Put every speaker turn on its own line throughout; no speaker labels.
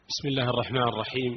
بسم الله الرحمن الرحيم.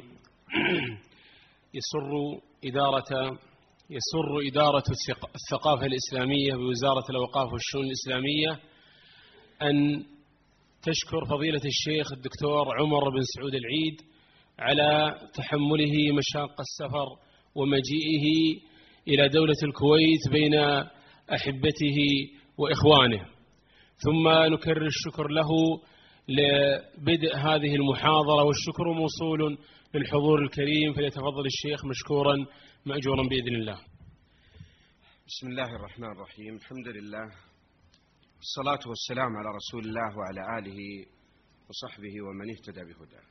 يسر إدارة الثقافة الإسلامية بوزارة الأوقاف والشؤون الإسلامية أن تشكر فضيلة الشيخ الدكتور عمر بن سعود العيد على تحمله مشاق السفر ومجيئه إلى دولة الكويت بين أحبته وإخوانه، ثم نكرر الشكر له لبدء هذه المحاضرة، والشكر موصول للحضور الكريم، فليتفضل الشيخ مشكورا مأجورا بإذن الله.
بسم الله الرحمن الرحيم. الحمد لله والصلاة والسلام على رسول الله وعلى آله وصحبه ومن اهتدى بهداه.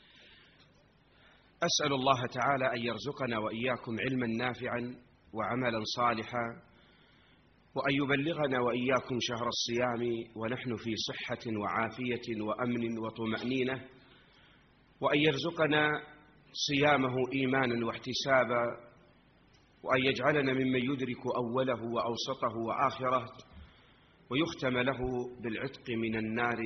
أسأل الله تعالى أن يرزقنا وإياكم علما نافعا وعملا صالحا، وأن يبلغنا وإياكم شهر الصيام ونحن في صحة وعافية وأمن وطمأنينة، وأن يرزقنا صيامه إيمانا واحتسابا، وأن يجعلنا ممن يدرك أوله وأوسطه وآخره ويختم له بالعتق من النار.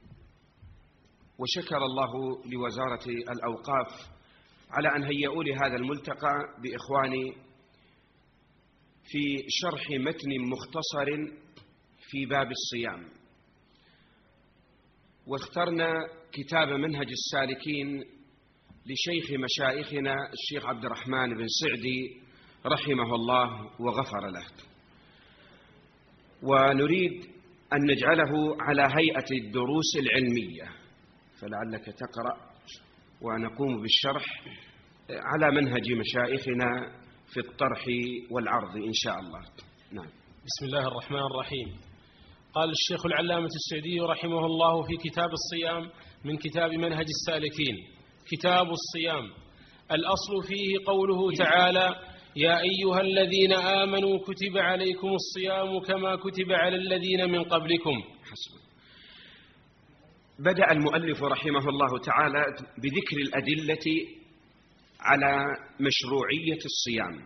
وشكر الله لوزارة الأوقاف على أن هيئوا لي هذا الملتقى بإخواني في شرح متن مختصر في باب الصيام، واخترنا كتاب منهج السالكين لشيخ مشايخنا الشيخ عبد الرحمن بن سعدي رحمه الله وغفر له، ونريد أن نجعله على هيئة الدروس العلمية، فلعلك تقرأ ونقوم بالشرح على منهج مشايخنا في الطرح والعرض إن شاء الله. نعم.
بسم الله الرحمن الرحيم. قال الشيخ العلامة السعدي رحمه الله في كتاب الصيام من كتاب منهج السالكين: كتاب الصيام، الأصل فيه قوله تعالى: يا أيها الذين آمنوا كتب عليكم الصيام كما كتب على الذين من قبلكم.
حسنا. بدأ المؤلف رحمه الله تعالى بذكر الأدلة على مشروعية الصيام.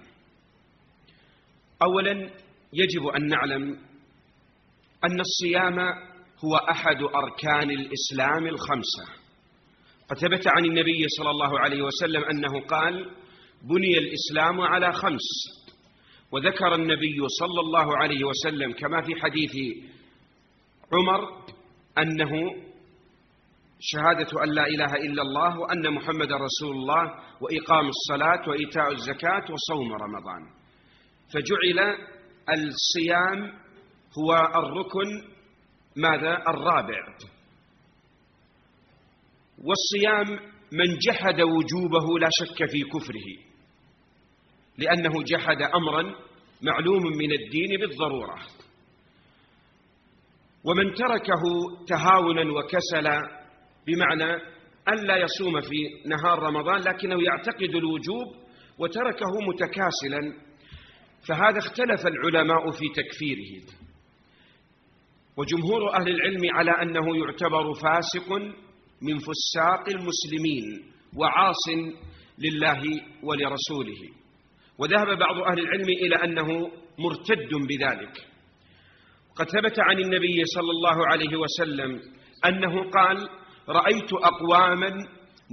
أولا يجب أن نعلم أن الصيام هو أحد أركان الإسلام الخمسة، قد ثبت عن النبي صلى الله عليه وسلم أنه قال: بني الإسلام على خمس. وذكر النبي صلى الله عليه وسلم كما في حديث عمر أنه شهادة أن لا إله إلا الله وأن محمد رسول الله وإقام الصلاة وإيتاء الزكاة وصوم رمضان. فجعل الصيام هو الركن الرابع. والصيام من جحد وجوبه لا شك في كفره، لأنه جحد أمرا معلوم من الدين بالضرورة. ومن تركه تهاونا وكسلا، بمعنى أن لا يصوم في نهار رمضان لكنه يعتقد الوجوب وتركه متكاسلا، فهذا اختلف العلماء في تكفيره. وجمهور أهل العلم على أنه يعتبر فاسق من فساق المسلمين وعاص لله ولرسوله، وذهب بعض أهل العلم إلى أنه مرتد بذلك. قد ثبت عن النبي صلى الله عليه وسلم أنه قال: رأيت أقواما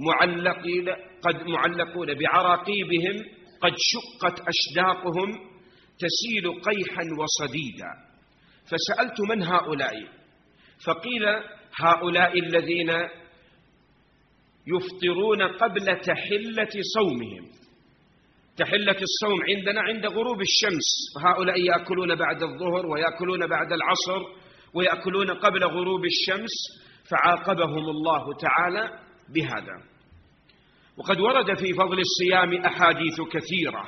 معلقون بعراقيبهم قد شقت أشداقهم تسيل قيحا وصديدا، فسألت: من هؤلاء؟ فقيل: هؤلاء الذين يفطرون قبل تحلة صومهم. تحلة الصوم عندنا عند غروب الشمس، فهؤلاء يأكلون بعد الظهر ويأكلون بعد العصر ويأكلون قبل غروب الشمس، فعاقبهم الله تعالى بهذا. وقد ورد في فضل الصيام أحاديث كثيرة،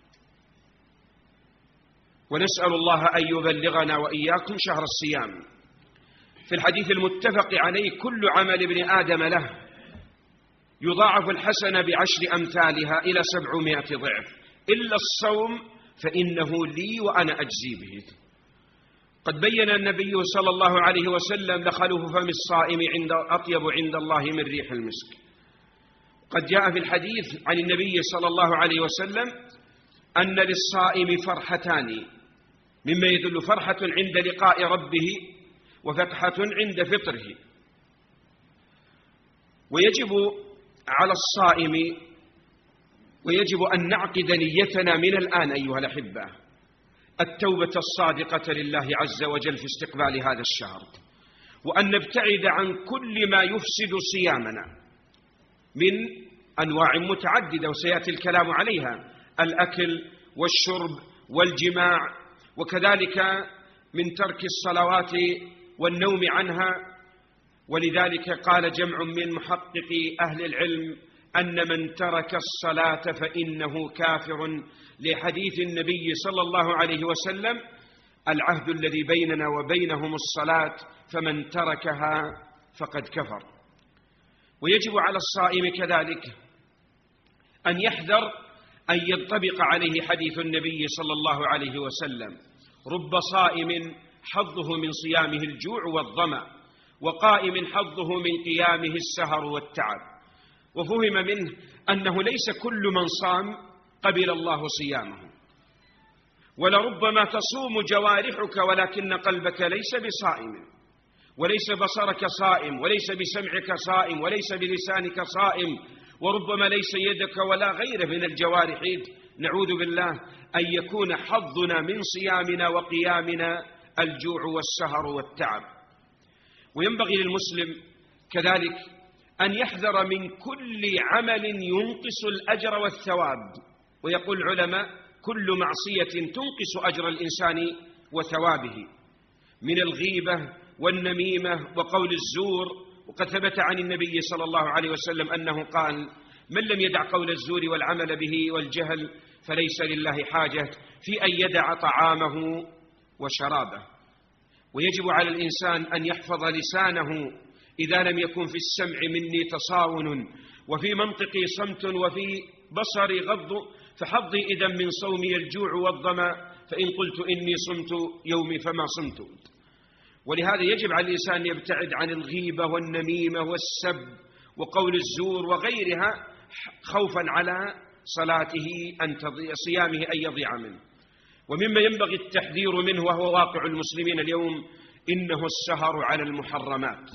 ونسأل الله أن يبلغنا وإياكم شهر الصيام. في الحديث المتفق عليه: كل عمل ابن آدم له يضاعف الحسنة ب10 أمثالها إلى 700 ضعف إلا الصوم فإنه لي وأنا أجزي به. قد بين النبي صلى الله عليه وسلم: لخلوف فم الصائم أطيب عند الله من ريح المسك. قد جاء في الحديث عن النبي صلى الله عليه وسلم أن للصائم فرحتان، مما يدل: فرحة عند لقاء ربه وفتحة عند فطره. ويجب على الصائم ويجب أن نعقد نيتنا من الآن أيها الأحبة التوبة الصادقة لله عز وجل في استقبال هذا الشهر، وأن نبتعد عن كل ما يفسد صيامنا من أنواع متعددة وسيأتي الكلام عليها: الأكل والشرب والجماع، وكذلك من ترك الصلوات والنوم عنها. ولذلك قال جمع من محققي أهل العلم أن من ترك الصلاة فإنه كافر، لحديث النبي صلى الله عليه وسلم: العهد الذي بيننا وبينهم الصلاة فمن تركها فقد كفر. ويجب على الصائم كذلك أن يحذر أن ينطبق عليه حديث النبي صلى الله عليه وسلم: رب صائم حظه من صيامه الجوع والظمأ، وقائم حظه من قيامه السهر والتعب. وفهم منه أنه ليس كل من صام قبل الله صيامه، ولربما تصوم جوارحك ولكن قلبك ليس بصائم، وليس بصرك صائم، وليس بسمعك صائم، وليس بلسانك صائم، وربما ليس يدك ولا غيره من الجوارح. نعوذ بالله أن يكون حظنا من صيامنا وقيامنا الجوع والسهر والتعب. وينبغي للمسلم كذلك أن يحذر من كل عمل ينقص الأجر والثواب. ويقول العلماء: كل معصية تنقص أجر الإنسان وثوابه، من الغيبة والنميمة وقول الزور. وقد ثبت عن النبي صلى الله عليه وسلم أنه قال: من لم يدع قول الزور والعمل به والجهل فليس لله حاجة في أن يدع طعامه وشرابه. ويجب على الإنسان أن يحفظ لسانه إذا لم يكن في السمع مني تصاون، وفي منطقي صمت، وفي بصري غض، فحظي إذا من صومي الجوع والظمأ، فإن قلت إني صمت يومي فما صمت. ولهذا يجب على الإنسان أن يبتعد عن الغيبة والنميمة والسب وقول الزور وغيرها، خوفا على صلاته صيامه أن يضيع منه. ومما ينبغي التحذير منه وهو واقع المسلمين اليوم إنه السهر على المحرمات.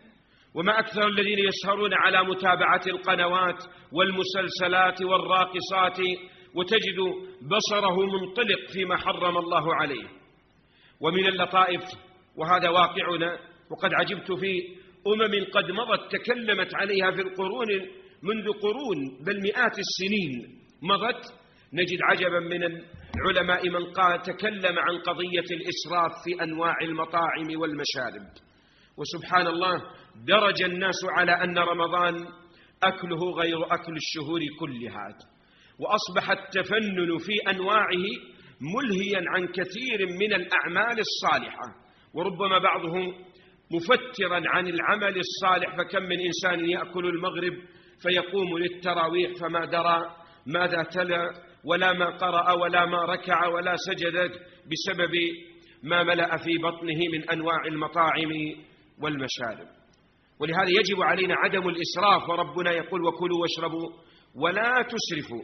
وما أكثر الذين يسهرون على متابعة القنوات والمسلسلات والراقصات، وتجد بصره منطلق فيما حرم الله عليه. ومن اللطائف، وهذا واقعنا وقد عجبت في أمم قد مضت تكلمت عليها في القرون، منذ قرون بل مئات السنين مضت، نجد عجبا من العلماء من قال تكلم عن قضية الإسراف في أنواع المطاعم والمشارب. وسبحان الله، درج الناس على أن رمضان أكله غير أكل الشهور كلها، وأصبح التفنن في أنواعه ملهيا عن كثير من الأعمال الصالحة، وربما بعضهم مفترا عن العمل الصالح. فكم من إنسان يأكل المغرب فيقوم للتراويح فما درى ماذا تلا ولا ما قرأ ولا ما ركع ولا سجد بسبب ما ملأ في بطنه من أنواع المطاعم والمشارب. ولهذا يجب علينا عدم الإسراف، وربنا يقول: وكلوا واشربوا ولا تسرفوا.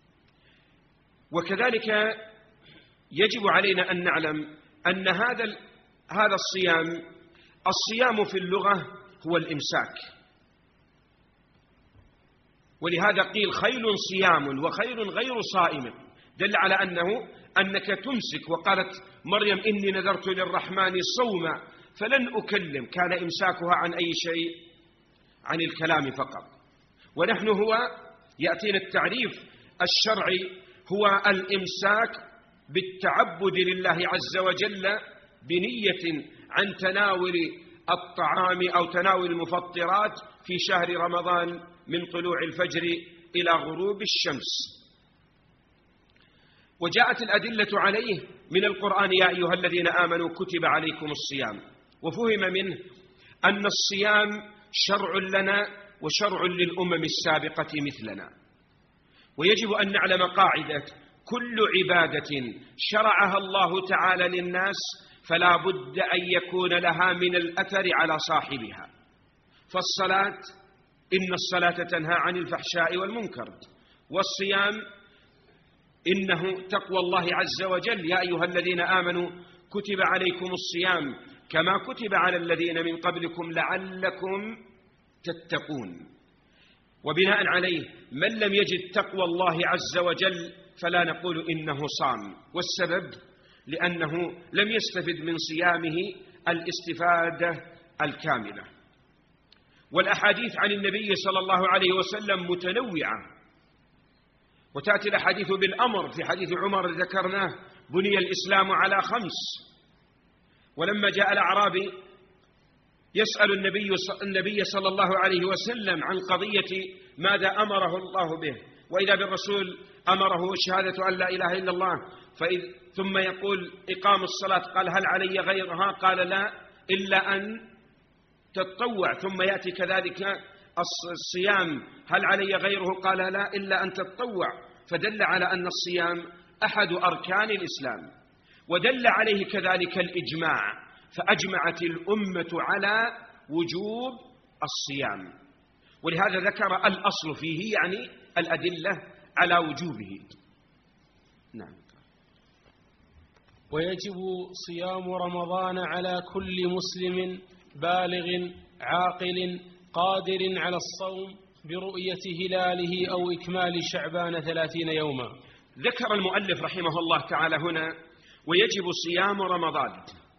وكذلك يجب علينا أن نعلم أن هذا الصيام في اللغة هو الإمساك. ولهذا قيل: خيل صيام وخيل غير صائم، دل على أنك تمسك. وقالت مريم: إني نذرت للرحمن صوما فلن أكلم. كان إمساكها عن أي شيء؟ عن الكلام فقط. ونحن يأتينا التعريف الشرعي هو الإمساك بالتعبد لله عز وجل بنية عن تناول الطعام أو تناول المفطرات في شهر رمضان من طلوع الفجر إلى غروب الشمس. وجاءت الأدلة عليه من القرآن: يا أيها الذين آمنوا كتب عليكم الصيام. وفهم منه أن الصيام شرع لنا وشرع للأمم السابقة مثلنا. ويجب أن نعلم قاعدة: كل عبادة شرعها الله تعالى للناس فلا بد أن يكون لها من الأثر على صاحبها. فالصلاة، إن الصلاة تنهى عن الفحشاء والمنكر. والصيام إنه تقوى الله عز وجل: يا أيها الذين آمنوا كتب عليكم الصيام كما كتب على الذين من قبلكم لعلكم تتقون. وبناء عليه من لم يجد تقوى الله عز وجل فلا نقول إنه صام، والسبب لأنه لم يستفد من صيامه الاستفادة الكاملة. والأحاديث عن النبي صلى الله عليه وسلم متنوعة، وتأتي الأحاديث بالأمر. في حديث عمر ذكرناه بني الإسلام على 5. ولما جاء الأعرابي يسأل النبي صلى الله عليه وسلم عن قضية ماذا أمره الله به، وإذا بالرسول أمره شهادة أن لا إله إلا الله، ثم يقول إقام الصلاة، قال هل علي غيرها؟ قال لا إلا أن تتطوع. ثم يأتي كذلك الصيام، هل علي غيره؟ قال لا إلا أن تتطوع. فدل على أن الصيام أحد أركان الإسلام، ودل عليه كذلك الإجماع، فأجمعت الأمة على وجوب الصيام، ولهذا ذكر الأصل فيه يعني الأدلة على وجوبه. نعم.
ويجب صيام رمضان على كل مسلم بالغ عاقل قادر على الصوم برؤية هلاله أو إكمال شعبان 30 يوما.
ذكر المؤلف رحمه الله تعالى هنا ويجب صيام رمضان،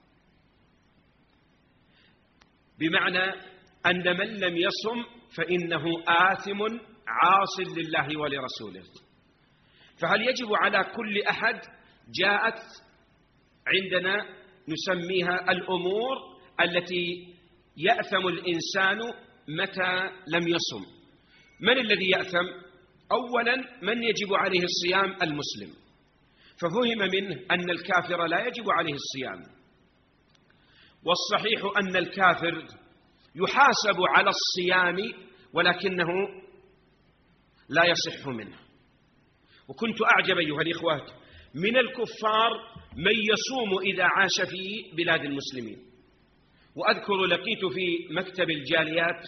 بمعنى أن من لم يصم فإنه آثم عاص لله ولرسوله. فهل يجب على كل أحد؟ جاءت عندنا نسميها الأمور التي يأثم الإنسان متى لم يصم. من الذي يأثم؟ أولا من يجب عليه الصيام؟ المسلم. ففهم منه أن الكافر لا يجب عليه الصيام، والصحيح أن الكافر يحاسب على الصيام ولكنه لا يصح منه. وكنت أعجب أيها الإخوة من الكفار من يصوم إذا عاش في بلاد المسلمين. وأذكر لقيت في مكتب الجاليات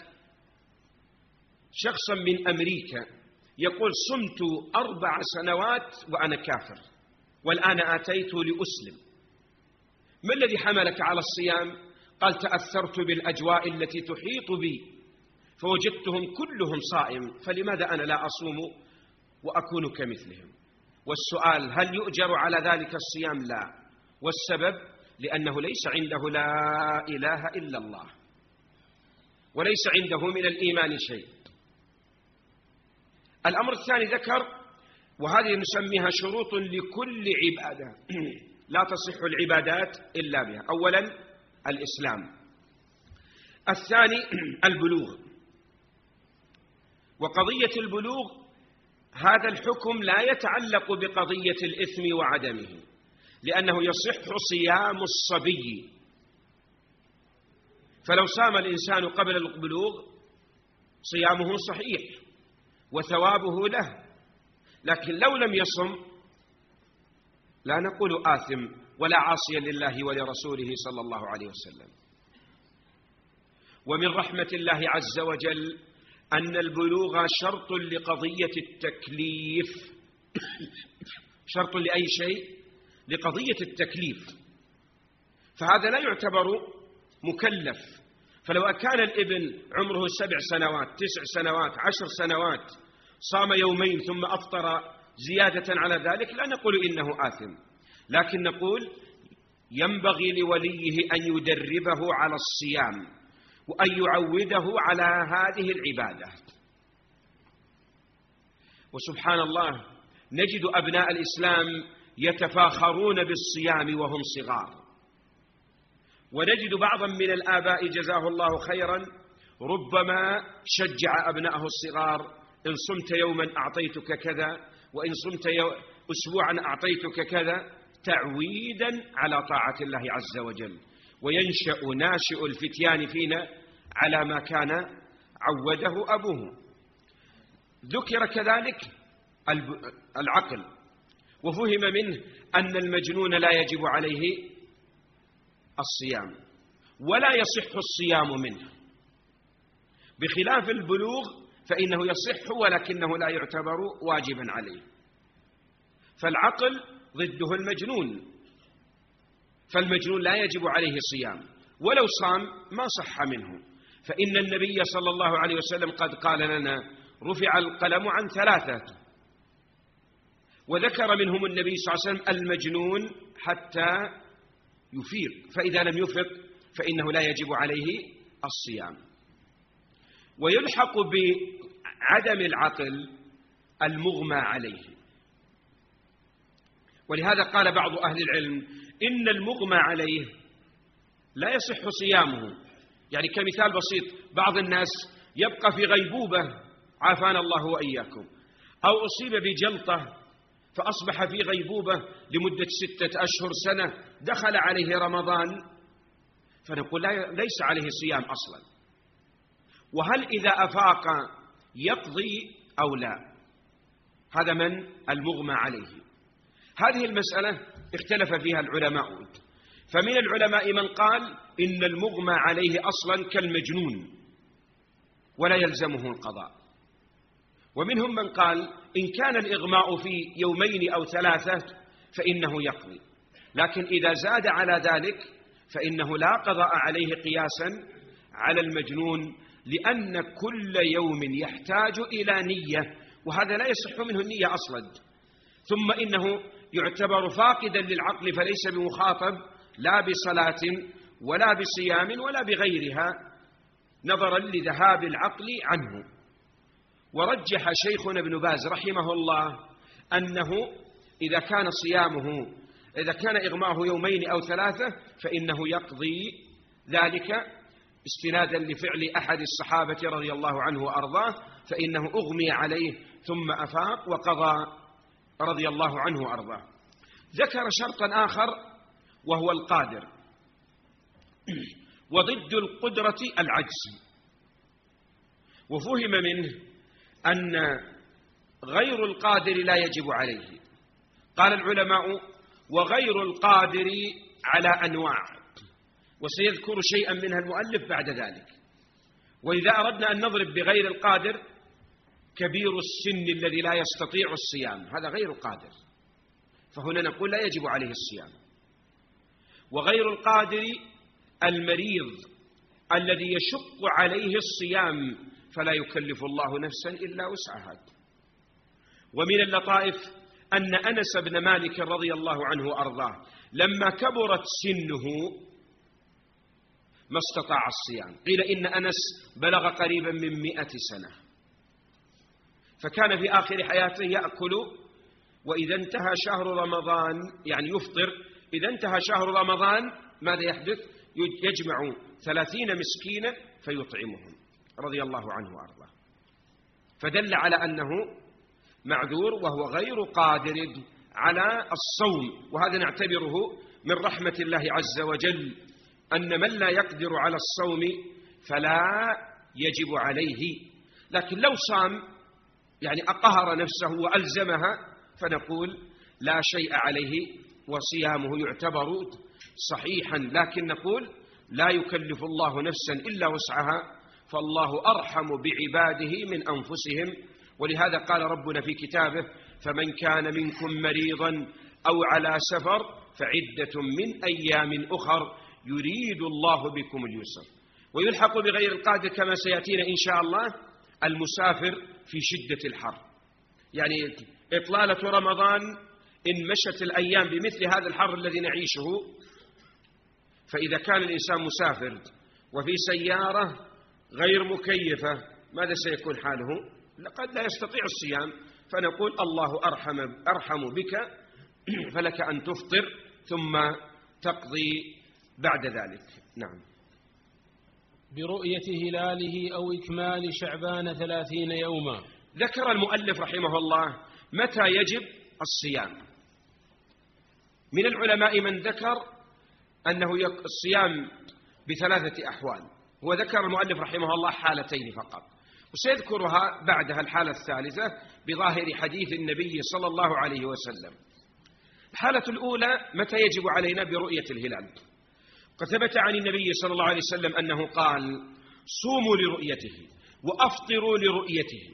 شخصا من أمريكا يقول صمت 4 سنوات وأنا كافر والآن آتيت لأسلم. ما الذي حملك على الصيام؟ قال تأثرت بالأجواء التي تحيط بي فوجدتهم كلهم صائم، فلماذا أنا لا أصوم وأكون كمثلهم؟ والسؤال هل يؤجر على ذلك الصيام؟ لا. والسبب لأنه ليس عنده لا إله إلا الله، وليس عنده من الإيمان شيء. الأمر الثاني ذكر، وهذه نسميها شروط لكل عبادة لا تصح العبادات إلا بها. أولا الإسلام، الثاني البلوغ. وقضية البلوغ هذا الحكم لا يتعلق بقضية الإثم وعدمه، لأنه يصح صيام الصبي، فلو صام الإنسان قبل البلوغ صيامه صحيح وثوابه له، لكن لو لم يصم لا نقول آثم ولا عاصيا لله ولرسوله صلى الله عليه وسلم. ومن رحمة الله عز وجل أن البلوغ شرط لقضية التكليف. شرط لأي شيء؟ لقضية التكليف. فهذا لا يعتبر مكلف. فلو كان الابن عمره 7 سنوات 9 سنوات 10 سنوات صام يومين ثم أفطر زيادة على ذلك لا نقول إنه آثم، لكن نقول ينبغي لوليه أن يدربه على الصيام وأن يعوده على هذه العبادة. وسبحان الله نجد أبناء الإسلام يتفاخرون بالصيام وهم صغار، ونجد بعضا من الآباء جزاه الله خيرا ربما شجع أبنائه الصغار إن صمت يوما أعطيتك كذا، وإن صمت أسبوعا أعطيتك كذا، تعويدا على طاعة الله عز وجل. وينشأ ناشئ الفتيان فينا على ما كان عوده أبوه. ذكر كذلك العقل، وفهم منه أن المجنون لا يجب عليه الصيام ولا يصح الصيام منه، بخلاف البلوغ فإنه يصح ولكنه لا يعتبر واجبا عليه. فالعقل ضده المجنون، فالمجنون لا يجب عليه صيام، ولو صام ما صح منه، فإن النبي صلى الله عليه وسلم قد قال لنا رفع القلم عن 3، وذكر منهم النبي صلى الله عليه وسلم المجنون حتى يفيق، فإذا لم يفق فإنه لا يجب عليه الصيام. ويلحق بعدم العقل المغمى عليه، ولهذا قال بعض أهل العلم إن المغمى عليه لا يصح صيامه. يعني كمثال بسيط، بعض الناس يبقى في غيبوبة عافانا الله وإياكم، أو أصيب بجلطة فأصبح في غيبوبة لمدة 6 أشهر سنة، دخل عليه رمضان، فنقول ليس عليه صيام أصلا. وهل إذا أفاق يقضي أو لا؟ هذا من المغمى عليه. هذه المسألة اختلف فيها العلماء، فمن العلماء من قال إن المغمى عليه أصلا كالمجنون ولا يلزمه القضاء، ومنهم من قال إن كان الإغماء في 2 أو 3 فإنه يقضي، لكن إذا زاد على ذلك فإنه لا قضاء عليه قياسا على المجنون، لأن كل يوم يحتاج إلى نية، وهذا لا يصح منه النية أصلا. ثم إنه يعتبر فاقدا للعقل، فليس بمخاطب لا بصلاة ولا بصيام ولا بغيرها، نظرا لذهاب العقل عنه. ورجح شيخنا ابن باز رحمه الله أنه إذا كان إغماءه 2 أو 3 فإنه يقضي ذلك استنادا لفعل أحد الصحابة رضي الله عنه وأرضاه، فإنه أغمي عليه ثم أفاق وقضى رضي الله عنه وأرضاه. ذكر شرطا آخر وهو القادر، وضد القدرة العجز، وفهم منه أن غير القادر لا يجب عليه. قال العلماء وغير القادر على أنواع، وسيذكر شيئا منها المؤلف بعد ذلك. وإذا أردنا أن نضرب بغير القادر، كبير السن الذي لا يستطيع الصيام هذا غير قادر، فهنا نقول لا يجب عليه الصيام. وغير القادر المريض الذي يشق عليه الصيام، فلا يكلف الله نفسا إلا وسعها. ومن اللطائف أن أنس بن مالك رضي الله عنه وأرضاه لما كبرت سنه ما استطاع الصيام، قيل إن أنس بلغ قريبا من 100 سنة، فكان في آخر حياته يأكل، وإذا انتهى شهر رمضان يعني يفطر، إذا انتهى شهر رمضان ماذا يحدث؟ يجمع 30 مسكينا فيطعمهم رضي الله عنه وأرضاه، فدل على أنه معذور وهو غير قادر على الصوم. وهذا نعتبره من رحمة الله عز وجل، أن من لا يقدر على الصوم فلا يجب عليه، لكن لو صام يعني أقهر نفسه وألزمها فنقول لا شيء عليه وصيامه يعتبر صحيحا، لكن نقول لا يكلف الله نفسا إلا وسعها، فالله أرحم بعباده من أنفسهم. ولهذا قال ربنا في كتابه فمن كان منكم مريضا أو على سفر فعدة من أيام أخر يريد الله بكم اليسر. ويلحق بغير القادر كما سيأتينا إن شاء الله المسافر في شدة الحر، يعني إطلالة رمضان إن مشت الأيام بمثل هذا الحر الذي نعيشه، فإذا كان الإنسان مسافر وفي سيارة غير مكيفة ماذا سيكون حاله؟ لقد لا يستطيع الصيام، فنقول الله أرحم بك، فلك أن تفطر ثم تقضي بعد ذلك. نعم.
برؤية هلاله أو إكمال شعبان 30 يوما.
ذكر المؤلف رحمه الله متى يجب الصيام. من العلماء من ذكر أنه الصيام ب3 أحوال، وذكر المؤلف رحمه الله حالتين فقط، وسيذكرها بعدها الحالة الثالثة بظاهر حديث النبي صلى الله عليه وسلم. الحالة الأولى متى يجب علينا برؤية الهلال. قد ثبت عن النبي صلى الله عليه وسلم أنه قال صوموا لرؤيته وأفطروا لرؤيته.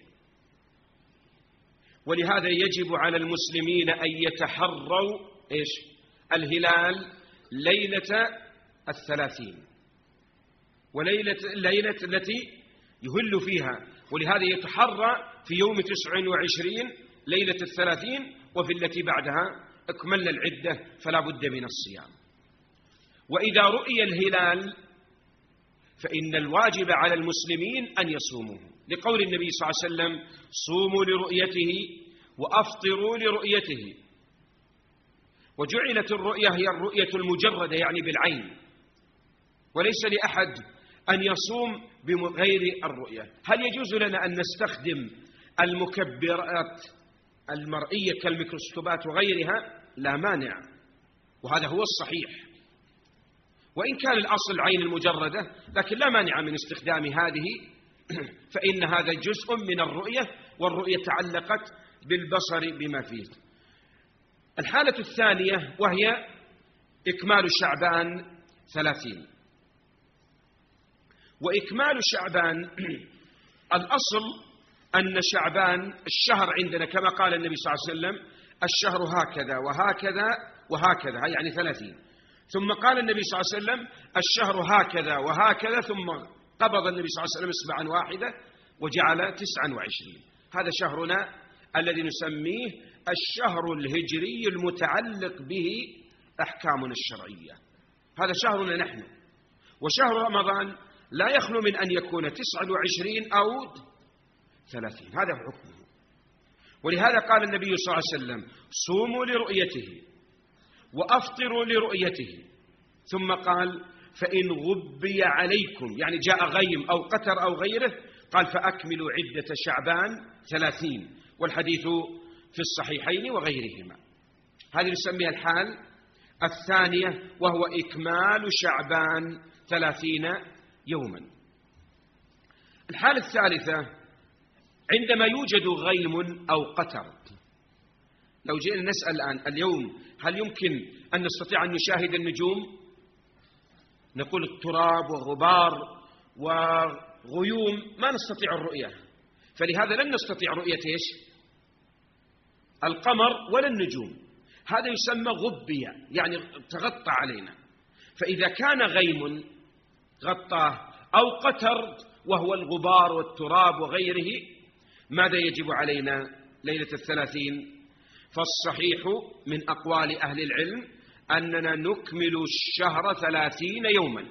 ولهذا يجب على المسلمين أن يتحروا الهلال ليلة 30، وليلة التي يهل فيها، ولهذا يتحرى في يوم 29 ليلة 30 وفي التي بعدها اكملنا العدة فلا بد من الصيام. وإذا رؤي الهلال فإن الواجب على المسلمين أن يصوموه، لقول النبي صلى الله عليه وسلم: صوموا لرؤيته وأفطروا لرؤيته. وجعلت الرؤية هي الرؤية المجردة يعني بالعين، وليس لأحد أن يصوم بغير الرؤية. هل يجوز لنا أن نستخدم المكبرات المرئية كالميكروسكوبات وغيرها؟ لا مانع، وهذا هو الصحيح، وإن كان الأصل عين المجردة، لكن لا مانع من استخدام هذه، فإن هذا جزء من الرؤية، والرؤية تعلقت بالبصر بما فيه. الحالة الثانية وهي إكمال شعبان 30. وإكمال شعبان الأصل أن شعبان الشهر عندنا كما قال النبي صلى الله عليه وسلم: الشهر هكذا وهكذا وهكذا، يعني 30. ثم قال النبي صلى الله عليه وسلم: الشهر هكذا وهكذا، ثم قبض النبي صلى الله عليه وسلم إصبعا واحدة وجعل 29. هذا شهرنا الذي نسميه الشهر الهجري المتعلق به أحكامنا الشرعية. هذا شهرنا نحن. وشهر رمضان لا يخلو من أن يكون 29 أو 30، هذا حكمه. ولهذا قال النبي صلى الله عليه وسلم: صوموا لرؤيته وأفطروا لرؤيته. ثم قال: فإن غبي عليكم، يعني جاء غيم أو قتر أو غيره، قال: فأكملوا عدة شعبان 30. والحديث في الصحيحين وغيرهما. هذه نسميها الحال الثانية، وهو إكمال شعبان 30 يوما. الحالة الثالثة عندما يوجد غيم أو قتر. لو جئنا نسأل الآن اليوم: هل يمكن أن نستطيع أن نشاهد النجوم؟ نقول التراب وغبار وغيوم ما نستطيع الرؤية، فلهذا لن نستطيع رؤية إيش؟ القمر ولا النجوم. هذا يسمى غبية، يعني تغطى علينا. فإذا كان غيم غطاه أو قتر وهو الغبار والتراب وغيره، ماذا يجب علينا ليلة 30؟ فالصحيح من أقوال أهل العلم أننا نكمل الشهر 30 يوما،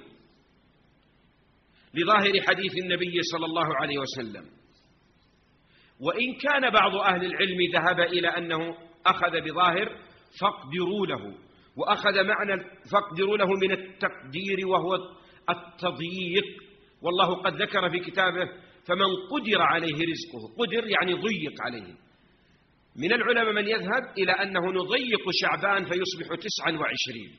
لظاهر حديث النبي صلى الله عليه وسلم. وإن كان بعض أهل العلم ذهب إلى أنه أخذ بظاهر فاقدروا له، وأخذ معنى فاقدروا له من التقدير وهو التضييق، والله قد ذكر في كتابه: فمن قدر عليه رزقه. قدر يعني ضيق عليه. من العلماء من يذهب إلى أنه نضيق شعبان فيصبح 29،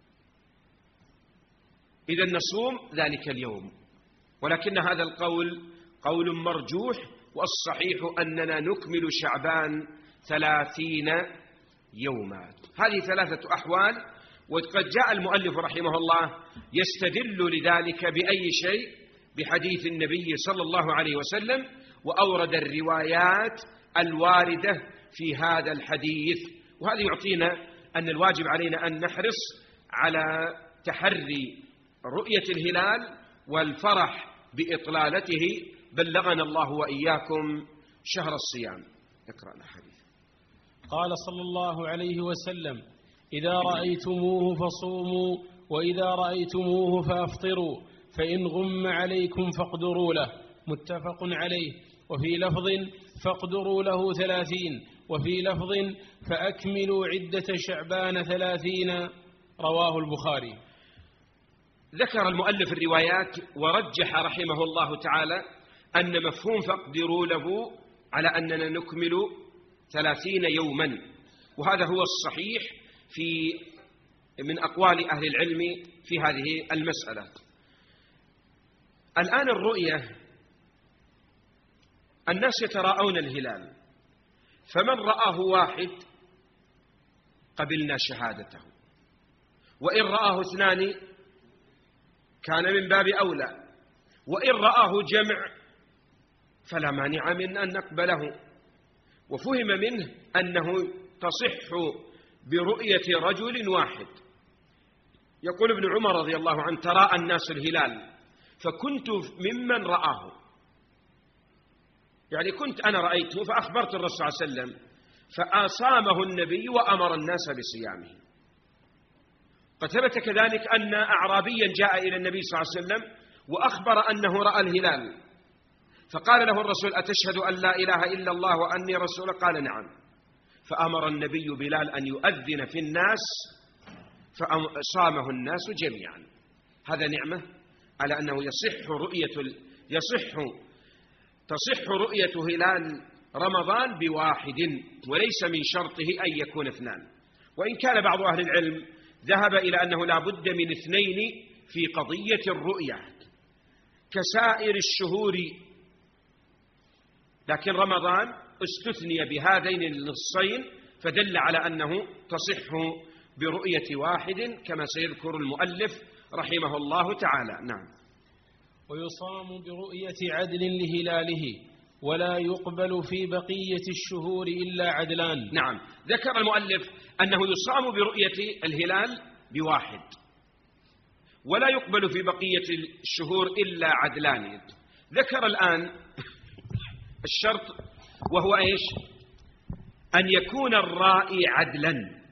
إذا نصوم ذلك اليوم. ولكن هذا القول قول مرجوح، والصحيح أننا نكمل شعبان 30 يوما. هذه 3 أحوال، وقد جاء المؤلف رحمه الله يستدل لذلك بأي شيء؟ بحديث النبي صلى الله عليه وسلم، وأورد الروايات الواردة في هذا الحديث. وهذا يعطينا أن الواجب علينا أن نحرص على تحري رؤية الهلال والفرح بإطلالته. بلغنا الله وإياكم شهر الصيام. اقرأ الحديث.
قال صلى الله عليه وسلم: إذا رأيتموه فصوموا، وإذا رأيتموه فأفطروا، فإن غم عليكم فاقدروا له. متفق عليه. وفي لفظ: فاقدروا له 30، وفي لفظ: فأكملوا عدة شعبان 30. رواه البخاري.
ذكر المؤلف الروايات ورجح رحمه الله تعالى أن مفهوم فاقدروا له على أننا نكمل 30 يوما، وهذا هو الصحيح من أقوال أهل العلم في هذه المسألة. الآن الرؤية، الناس يتراءون الهلال، فمن رآه واحد قبلنا شهادته، وإن رآه 2 كان من باب أولى، وإن رآه جمع فلا مانع من أن نقبله. وفهم منه أنه تصح برؤية رجل واحد. يقول ابن عمر رضي الله عنه: تراءى الناس الهلال فكنت ممن رآه، يعني كنت أنا رأيته فأخبرت الرسول صلى الله عليه وسلم فأصامه النبي وأمر الناس بصيامه. قد ثبت كذلك أن أعرابيا جاء إلى النبي صلى الله عليه وسلم وأخبر أنه رأى الهلال، فقال له الرسول: أتشهد أن لا إله إلا الله وأني رسول؟ قال: نعم. فأمر النبي بلال أن يؤذن في الناس فصامه الناس جميعا. هذا نعمة على أنه تصح رؤية هلال رمضان بواحد، وليس من شرطه أن يكون اثنان، وإن كان بعض أهل العلم ذهب إلى أنه لا بد من اثنين في قضية الرؤية كسائر الشهور، لكن رمضان استثني بهذين النصين فدل على أنه تصح برؤية واحد كما سيذكر المؤلف رحمه الله تعالى. نعم.
ويصام برؤية عدل لهلاله ولا يقبل في بقية الشهور إلا عدلان.
نعم، ذكر المؤلف أنه يصام برؤية الهلال بواحد ولا يقبل في بقية الشهور إلا عدلان. ذكر الآن الشرط وهو إيش؟ أن يكون الرائي عدلا،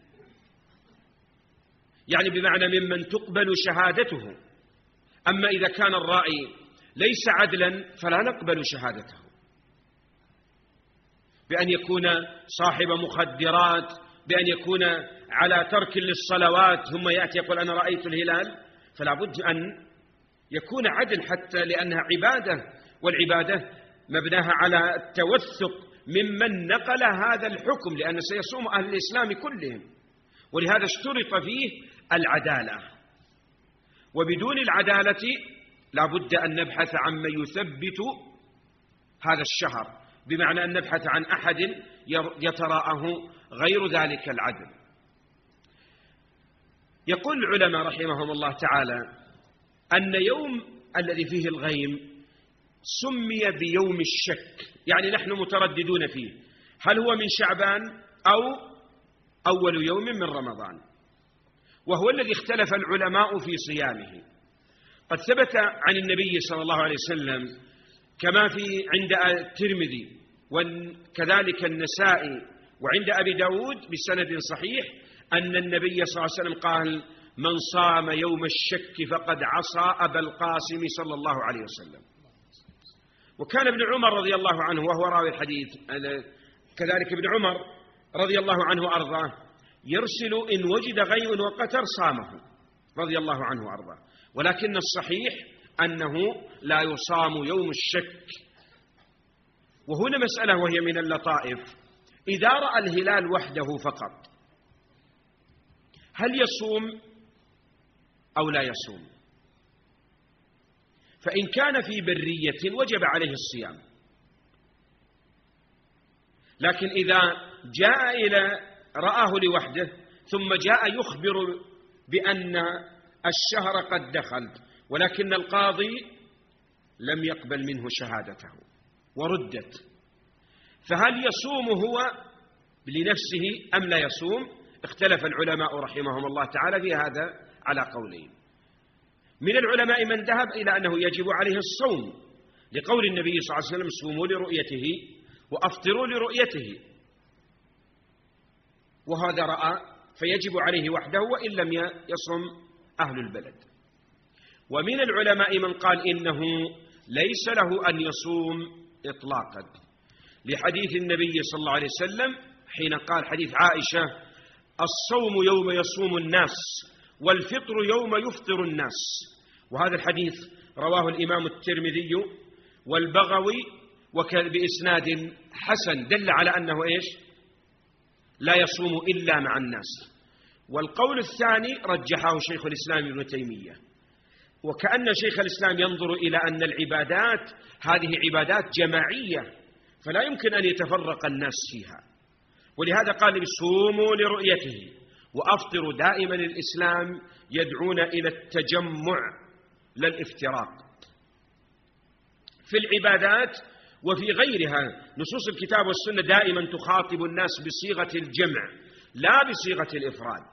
يعني بمعنى ممن تقبل شهادته. أما إذا كان الرائي ليس عدلا فلا نقبل شهادته، بأن يكون صاحب مخدرات، بأن يكون على ترك للصلوات ثم يأتي يقول أنا رأيت الهلال، فلا بد أن يكون عدل حتى لأنها عبادة، والعبادة مبناها على التوثق ممن نقل هذا الحكم، لأن سيصوم أهل الإسلام كلهم، ولهذا اشترط فيه العدالة. وبدون العدالة لا بد أن نبحث عن من يثبت هذا الشهر، بمعنى أن نبحث عن أحد يتراءه غير ذلك العدل. يقول العلماء رحمهم الله تعالى أن يوم الذي فيه الغيم سمي بيوم الشك، يعني نحن مترددون فيه هل هو من شعبان أو أول يوم من رمضان، وهو الذي اختلف العلماء في صيامه. قد ثبت عن النبي صلى الله عليه وسلم كما في عند الترمذي وكذلك النسائي وعند أبي داود بسند صحيح أن النبي صلى الله عليه وسلم قال: من صام يوم الشك فقد عصى أبا القاسم صلى الله عليه وسلم. وكان ابن عمر رضي الله عنه وهو راوي الحديث كذلك ابن عمر رضي الله عنه أرضاه يرسل إن وجد غيم وقتر صامه رضي الله عنه أرضاه، ولكن الصحيح أنه لا يصام يوم الشك. وهنا مسألة وهي من اللطائف: إذا رأى الهلال وحده فقط هل يصوم أو لا يصوم؟ فإن كان في برية وجب عليه الصيام، لكن إذا جاء رآه لوحده ثم جاء يخبر بأن الشهر قد دخل ولكن القاضي لم يقبل منه شهادته وردت، فهل يصوم هو لنفسه أم لا يصوم؟ اختلف العلماء رحمهم الله تعالى في هذا على قولين. من العلماء من ذهب إلى أنه يجب عليه الصوم لقول النبي صلى الله عليه وسلم: صوموا لرؤيته وأفطروا لرؤيته، وهذا رأى فيجب عليه وحده وإن لم يصم أهل البلد. ومن العلماء من قال إنه ليس له أن يصوم إطلاقا لحديث النبي صلى الله عليه وسلم حين قال حديث عائشة: الصوم يوم يصوم الناس والفطر يوم يفطر الناس. وهذا الحديث رواه الإمام الترمذي والبغوي بإسناد حسن دل على أنه إيش؟ لا يصوم إلا مع الناس. والقول الثاني رجحه شيخ الإسلام ابن تيمية، وكأن شيخ الإسلام ينظر إلى أن العبادات هذه عبادات جماعية فلا يمكن أن يتفرق الناس فيها، ولهذا قال: صوموا لرؤيته وأفطروا. دائما الإسلام يدعون إلى التجمع لا الافتراق في العبادات وفي غيرها. نصوص الكتاب والسنة دائما تخاطب الناس بصيغة الجمع لا بصيغة الإفراد،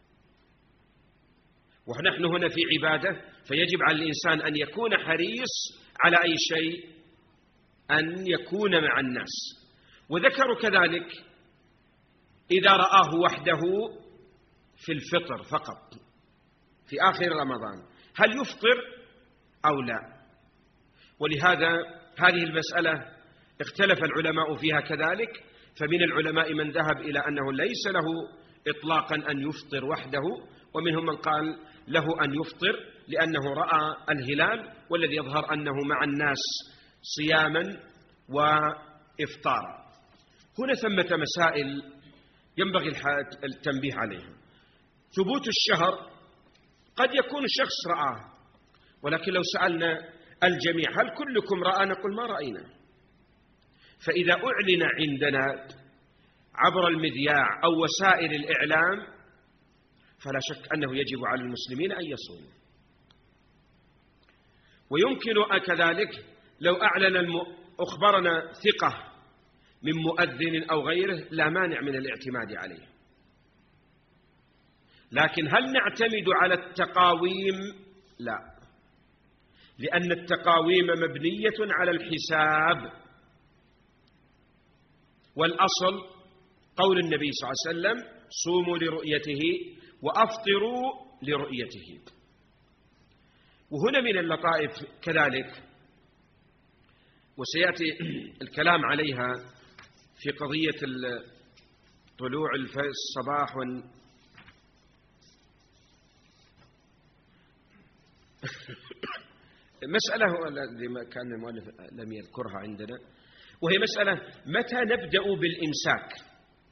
ونحن هنا في عبادة فيجب على الإنسان أن يكون حريص على أي شيء أن يكون مع الناس. وذكروا كذلك إذا رآه وحده في الفطر فقط في آخر رمضان هل يفطر أو لا؟ ولهذا هذه المسألة اختلف العلماء فيها كذلك، فمن العلماء من ذهب إلى أنه ليس له إطلاقا أن يفطر وحده، ومنهم من قال له أن يفطر لأنه رأى الهلال، والذي يظهر أنه مع الناس صياما وإفطارا. هنا ثمة مسائل ينبغي التنبيه عليها. ثبوت الشهر قد يكون الشخص رآه، ولكن لو سألنا الجميع هل كلكم رأى نقول ما رأينا. فإذا أعلن عندنا عبر المذياع أو وسائل الإعلام فلا شك أنه يجب على المسلمين أن يصوموا. ويمكن كذلك لو أعلن أخبرنا ثقة من مؤذن أو غيره لا مانع من الاعتماد عليه. لكن هل نعتمد على التقاويم؟ لا، لأن التقاويم مبنية على الحساب، والأصل قول النبي صلى الله عليه وسلم صوموا لرؤيته وأفطروا لرؤيته. وهنا من اللطائف كذلك، وسيأتي الكلام عليها في قضية طلوع الصباح مسألة التي كان المؤلف لم يذكرها عندنا، وهي مسألة متى نبدأ بالإمساك.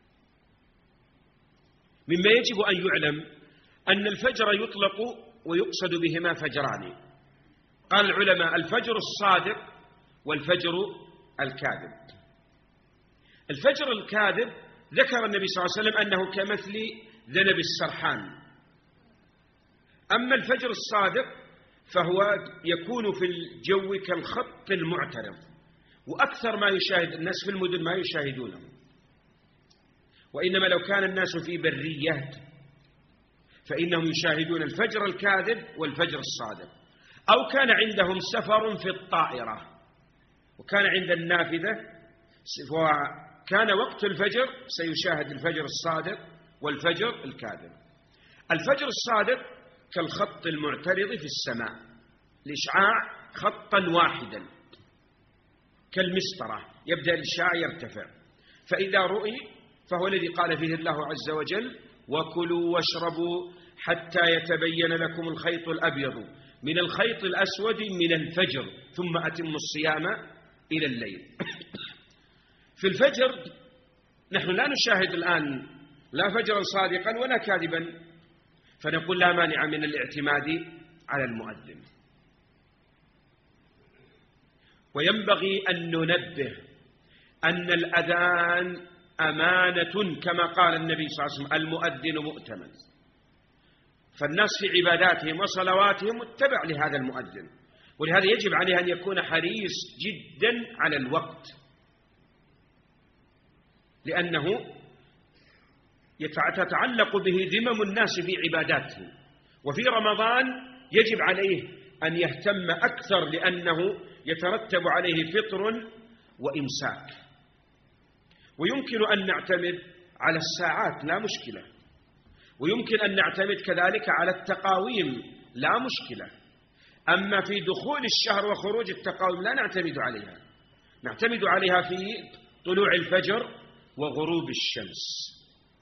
مما يجب أن يعلم أن الفجر يطلق ويقصد بهما فجران. قال العلماء الفجر الصادق والفجر الكاذب. الفجر الكاذب ذكر النبي صلى الله عليه وسلم أنه كمثل ذنب السرحان. أما الفجر الصادق فهو يكون في الجو كالخط المعترض، وأكثر ما يشاهد الناس في المدن ما يشاهدونه، وإنما لو كان الناس في بريات فإنهم يشاهدون الفجر الكاذب والفجر الصادق. أو كان عندهم سفر في الطائرة وكان عند النافذة وكان وقت الفجر سيشاهد الفجر الصادق والفجر الكاذب. الفجر الصادق كالخط المعترض في السماء، الإشعاع خطا واحدا كالمسطرة، يبدأ الإشعاع يرتفع، فإذا رؤي فهو الذي قال فيه الله عز وجل وكلوا واشربوا حتى يتبين لكم الخيط الأبيض من الخيط الأسود من الفجر ثم أتموا الصيام إلى الليل. في الفجر نحن لا نشاهد الآن لا فجرا صادقا ولا كاذبا، فنقول لا مانع من الاعتماد على المؤذن. وينبغي أن ننبه أن الأذان أمانة كما قال النبي صلى الله عليه وسلم المؤذن مؤتمن، فالناس في عباداتهم وصلواتهم متبع لهذا المؤذن، ولهذا يجب عليه أن يكون حريص جدا على الوقت، لأنه تتعلق به ذمم الناس في عباداتهم. وفي رمضان يجب عليه أن يهتم أكثر لأنه يترتب عليه فطر وإمساك. ويمكن أن نعتمد على الساعات لا مشكلة، ويمكن أن نعتمد كذلك على التقاويم لا مشكلة. أما في دخول الشهر وخروج التقاويم لا نعتمد عليها، نعتمد عليها في طلوع الفجر وغروب الشمس.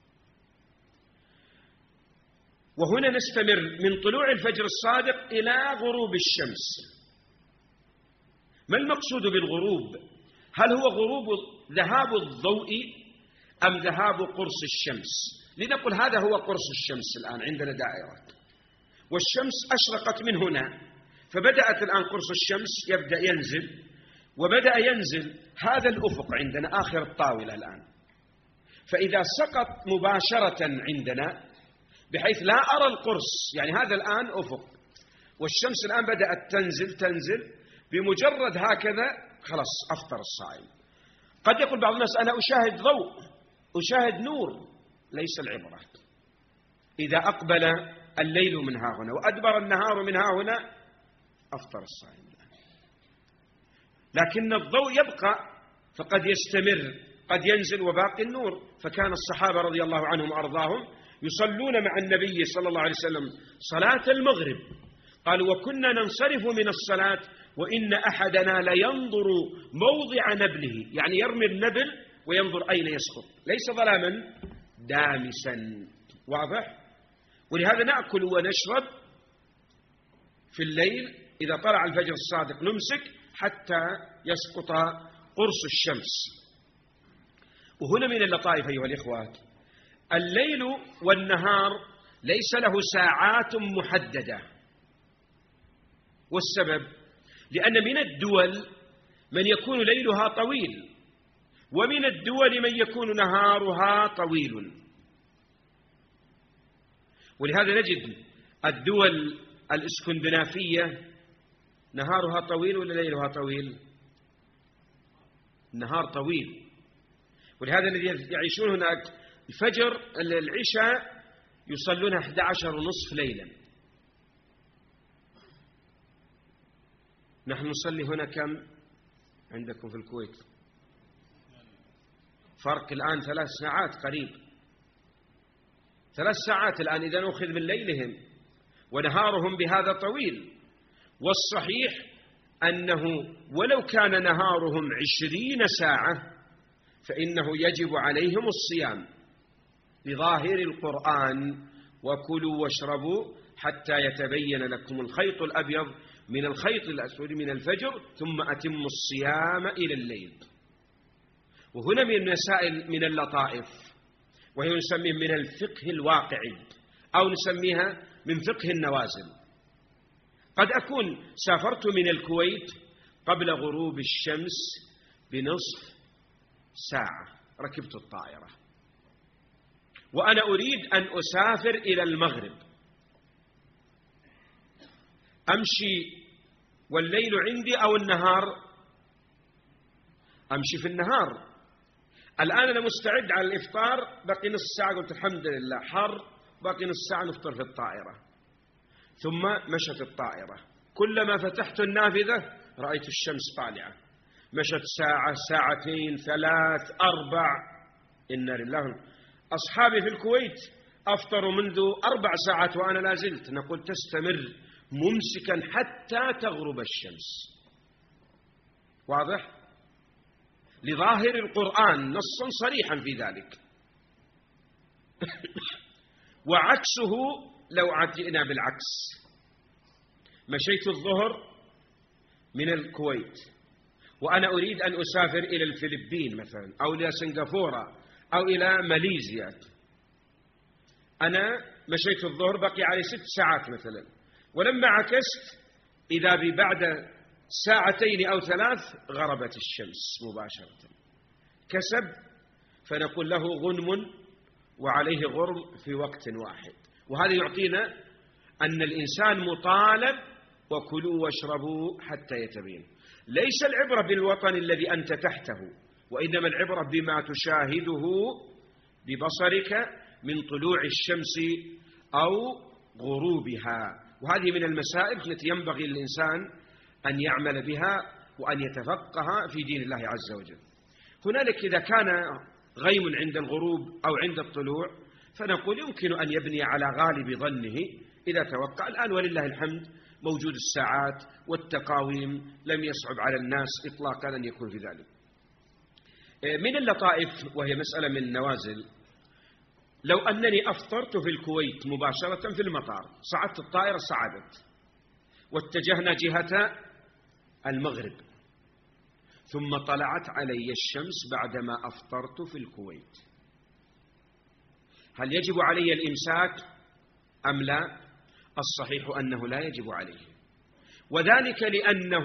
وهنا نستمر من طلوع الفجر الصادق إلى غروب الشمس. ما المقصود بالغروب؟ هل هو غروب ذهاب الضوء أم ذهاب قرص الشمس؟ لنقل هذا هو قرص الشمس الآن عندنا دائرة، والشمس أشرقت من هنا، فبدأت الآن قرص الشمس يبدأ ينزل، وبدأ ينزل هذا الأفق عندنا آخر الطاولة الآن، فإذا سقط مباشرة عندنا بحيث لا أرى القرص، يعني هذا الآن أفق والشمس الآن بدأت تنزل بمجرد هكذا خلاص أفطر الصائم. قد يقول بعض الناس أنا أشاهد ضوء أشاهد نور، ليس العبرة إذا أقبل الليل من ها هنا وأدبر النهار من ها هنا أفطر الصائم. لكن الضوء يبقى، فقد يستمر، قد ينزل وباقي النور. فكان الصحابة رضي الله عنهم وأرضاهم يصلون مع النبي صلى الله عليه وسلم صلاة المغرب. قالوا: وكنا ننصرف من الصلاة وإن أحدنا لينظر موضع نبله، يعني يرمي النبل وينظر أين يسقط، ليس ظلاما دامسا. واضح؟ ولهذا نأكل ونشرب في الليل، إذا طلع الفجر الصادق نمسك حتى يسقط قرص الشمس. وهنا من اللطائف أيها الإخوة، الليل والنهار ليس له ساعات محددة. والسبب لأن من الدول من يكون ليلها طويل، ومن الدول من يكون نهارها طويل. ولهذا نجد الدول الإسكندنافية نهارها طويل ولا ليلها طويل؟ النهار طويل. ولهذا الذي يعيشون هناك الفجر العشاء يصلون 11:30 ليلا. نحن نصلي هنا كم عندكم في الكويت؟ فرق الآن 3 ساعات قريب، 3 ساعات الآن إذا نأخذ من ليلهم، ونهارهم بهذا طويل. والصحيح أنه ولو كان نهارهم 20 ساعة فإنه يجب عليهم الصيام لظاهر القرآن: وكلوا واشربوا حتى يتبين لكم الخيط الأبيض من الخيط الأسود من الفجر ثم أتموا الصيام إلى الليل. وهنا من مسائل من اللطائف، وهي نسميه من الفقه الواقعي، أو نسميها من فقه النوازل. قد أكون سافرت من الكويت قبل غروب الشمس بنصف ساعة، ركبت الطائرة وأنا أريد أن أسافر إلى المغرب، أمشي والليل عندي أو النهار؟ أمشي في النهار. الآن أنا مستعد على الإفطار، بقي نص ساعة، قلت الحمد لله حر، بقي نص ساعة نفطر في الطائرة. ثم مشت الطائرة، كلما فتحت النافذة رأيت الشمس طالعة. مشت ساعة، ساعتين، 3، 4. إنا لله. أصحابي في الكويت أفطروا منذ 4 ساعات وأنا لا زلت. نقول تستمر ممسكا حتى تغرب الشمس. واضح؟ لظاهر القرآن نصا صريحا في ذلك. وعكسه لو عدينا بالعكس، مشيت الظهر من الكويت وأنا أريد أن أسافر إلى الفلبين مثلا، أو إلى سنغافورة، أو إلى ماليزيا. أنا مشيت الظهر بقي علي 6 ساعات مثلا، ولما عكست إذا بعد 2 ساعتين أو 3 غربت الشمس مباشرة. كسب، فنقول له غنم وعليه غرم في وقت واحد. وهذا يعطينا أن الإنسان مطالب: وكلوا واشربوا حتى يتبين. ليس العبرة بالوطن الذي أنت تحته، وإنما العبرة بما تشاهده ببصرك من طلوع الشمس أو غروبها. وهذه من المسائل التي ينبغي للإنسان أن يعمل بها وأن يتفقه في دين الله عز وجل. هنالك إذا كان غيم عند الغروب أو عند الطلوع فنقول يمكن أن يبني على غالب ظنه إذا توقع. الآن ولله الحمد موجود الساعات والتقاويم، لم يصعب على الناس إطلاقا أن يكون في ذلك. من اللطائف، وهي مسألة من النوازل، لو أنني أفطرت في الكويت مباشرة في المطار، صعدت الطائرة، صعدت واتجهنا جهة المغرب، ثم طلعت علي الشمس بعدما أفطرت في الكويت، هل يجب علي الإمساك أم لا؟ الصحيح أنه لا يجب عليه، وذلك لأنه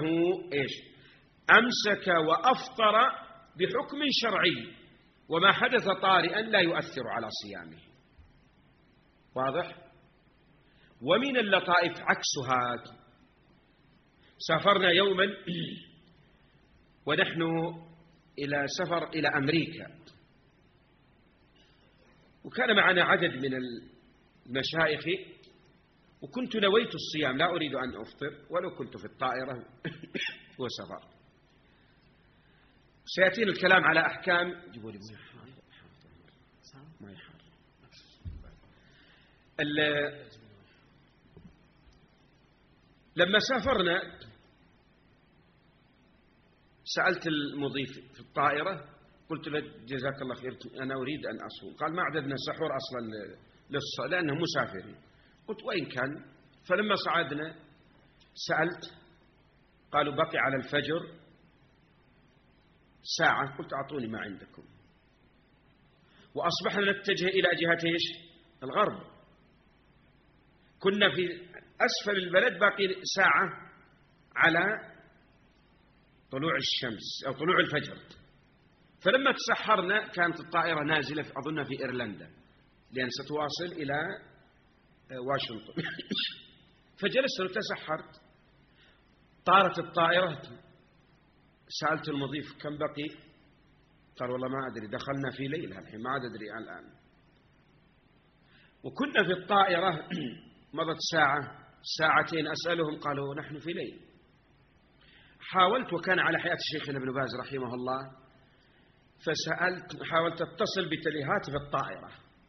أمسك وأفطر بحكم شرعي، وما حدث طارئا لا يؤثر على صيامه. واضح؟ ومن اللطائف عكسها، سافرنا يوما ونحن إلى سفر إلى أمريكا، وكان معنا عدد من المشايخ، وكنت نويت الصيام، لا أريد أن أفطر ولو كنت في الطائرة وسفر. سيأتينا الكلام على أحكام. جيبوا لي ماء حار. لما سافرنا سألت المضيف في الطائرة، قلت له جزاك الله خير أنا أريد أن أصوم. قال ما عددنا سحور أصلا لأنهم مسافرين. قلت وإن كان. فلما صعدنا سألت، قالوا بقي على الفجر ساعة. قلت أعطوني ما عندكم. وأصبحنا نتجه إلى جهة إيش؟ الغرب. كنا في أسفل البلد باقي ساعة على طلوع الشمس أو طلوع الفجر. فلما تسحرنا كانت الطائرة نازلة أظن في إيرلندا، لأن ستواصل إلى واشنطن. فجلست وتسحرت، طارت الطائرة. سألت المضيف كم بقي؟ قال والله ما أدري، دخلنا في ليلة الحين ما عاد أدري الآن. وكنا في الطائرة مضت ساعة ساعتين أسألهم قالوا نحن في ليل. حاولت، وكان على حياة شيخنا ابن باز رحمه الله، حاولت أتصل بتليهات في الطائرة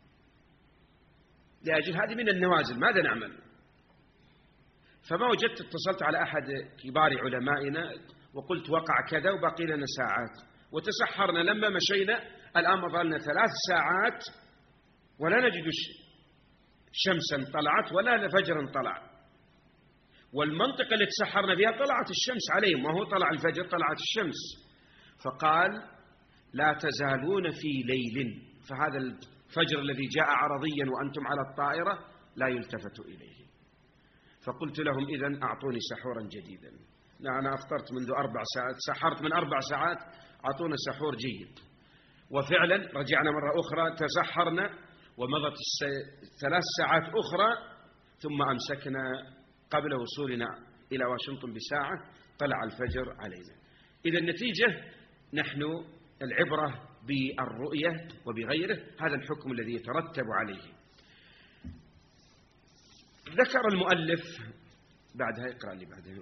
لأجل هذه من النوازل ماذا نعمل. فما وجدت. اتصلت على أحد كبار علمائنا وقلت وقع كذا وبقي لنا ساعات وتسحرنا. لما مشينا الآن مضالنا 3 ساعات ولا نجد شمسا طلعت ولا فجرا طلع، والمنطقة اللي تسحرنا فيها طلعت الشمس عليهم، وهو طلع الفجر طلعت الشمس. فقال لا تزالون في ليل، فهذا الفجر الذي جاء عرضيا وأنتم على الطائرة لا يلتفت إليه. فقلت لهم إذن أعطوني سحورا جديدا. أنا أفطرت منذ 4 ساعات، سحرت من 4 ساعات، أعطونا سحور جيد. وفعلا رجعنا مرة أخرى تسحرنا ومضت 3 ساعات أخرى، ثم أمسكنا قبل وصولنا إلى واشنطن بساعة طلع الفجر علينا. إذا النتيجة نحن العبرة بالرؤية وبغيره، هذا الحكم الذي يترتب عليه. ذكر المؤلف بعدها، اقرأ لي بعدها.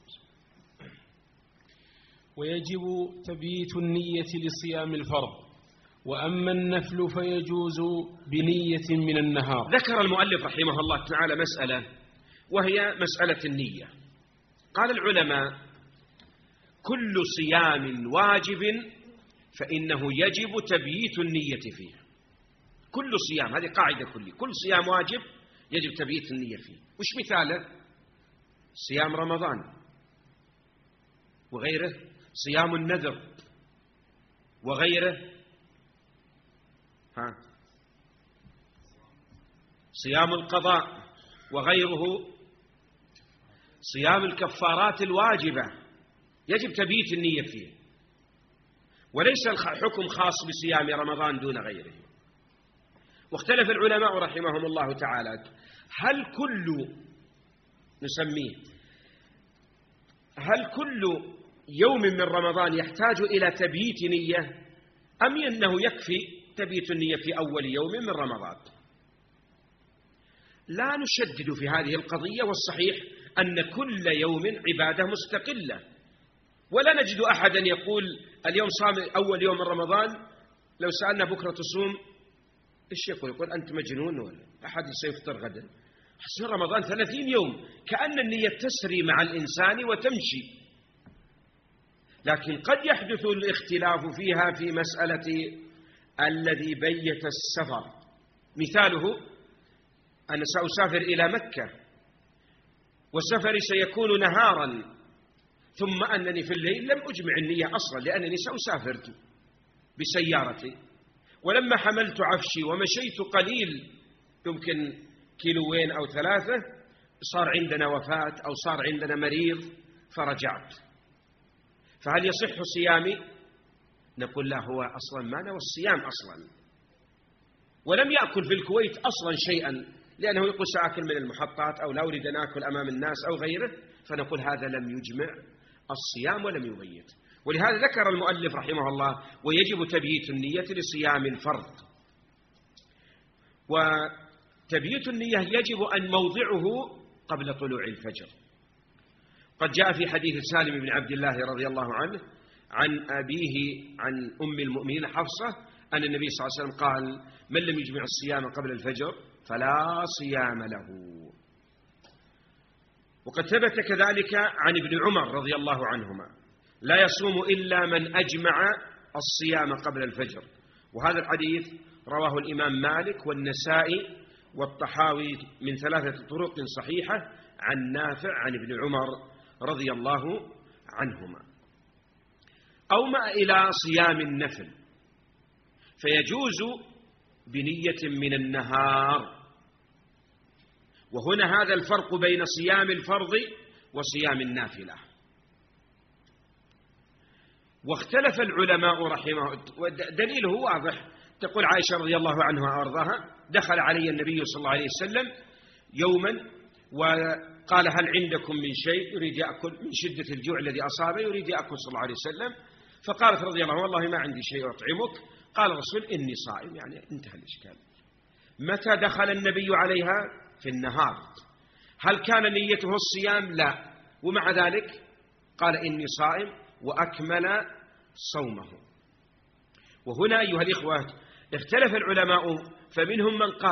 ويجب تبييت النية لصيام الفرض، وأما النفل فيجوز بنية من النهار.
ذكر المؤلف رحمه الله تعالى مسألة، وهي مسألة النية. قال العلماء كل صيام واجب فإنه يجب تبييت النية فيه. كل صيام، هذه قاعدة كلية، كل صيام واجب يجب تبييت النية فيه. وش مثاله؟ صيام رمضان وغيره، صيام النذر وغيره، صيام القضاء وغيره، صيام الكفارات الواجبة يجب تبييت النية فيه. وليس الحكم خاص بصيام رمضان دون غيره. واختلف العلماء رحمهم الله تعالى هل كل يوم من رمضان يحتاج إلى تبييت نية، أم أنه يكفي تبييت النية في أول يوم من رمضان؟ لا نشدد في هذه القضية، والصحيح أن كل يوم عبادة مستقلة، ولا نجد أحدا يقول اليوم صام أول يوم من رمضان، لو سألنا بكرة تصوم إيش يقول أنت مجنون، ولا أحد سيفطر غدا. حسن رمضان 30 يوم، كأن النية تسري مع الإنسان وتمشي. لكن قد يحدث الاختلاف فيها في مسألة الذي بيت السفر. مثاله أنا سأسافر إلى مكة وسفري سيكون نهارا، ثم أنني في الليل لم أجمع النية أصلا لأنني سأسافر بسيارتي، ولما حملت عفشي ومشيت قليل يمكن 2 أو 3 صار عندنا وفاة أو صار عندنا مريض فرجعت، فهل يصح صيامي؟ نقول لا، هو أصلا ما نوى الصيام أصلا، ولم يأكل في الكويت أصلا شيئا لأنه يقول سأكل من المحطات أو لا أريد أن أكل أمام الناس أو غيره، فنقول هذا لم يجمع الصيام ولم يبيت. ولهذا ذكر المؤلف رحمه الله ويجب تبييت النية لصيام الفرض. وتبييت النية يجب أن موضعه قبل طلوع الفجر. قد جاء في حديث سالم بن عبد الله رضي الله عنه عن أبيه عن أم المؤمنين حفصة أن النبي صلى الله عليه وسلم قال: من لم يجمع الصيام قبل الفجر فلا صيام له. وقد ثبت كذلك عن ابن عمر رضي الله عنهما: لا يصوم إلا من أجمع الصيام قبل الفجر. وهذا الحديث رواه الإمام مالك والنسائي والطحاوي من 3 طرق صحيحة عن نافع عن ابن عمر رضي الله عنهما. أومأ إلى صيام النفل فيجوز بنية من النهار. وهنا هذا الفرق بين صيام الفرض وصيام النافلة. واختلف العلماء رحمه، ودليله واضح. تقول عائشة رضي الله عنها وأرضاها: دخل علي النبي صلى الله عليه وسلم يوما وقال: هل عندكم من شيء؟ يريد يأكل من شدة الجوع الذي أصابه، يريد يأكل صلى الله عليه وسلم. فقالت رضي الله عنها: والله ما عندي شيء أطعمك. قال الرسول: إني صائم. يعني انتهى الإشكال. متى دخل النبي عليها؟ في النهار. هل كان نيته الصيام؟ لا. ومع ذلك قال: إني صائم، وأكمل صومه. وهنا أيها الإخوة اختلف العلماء، فمنهم من قال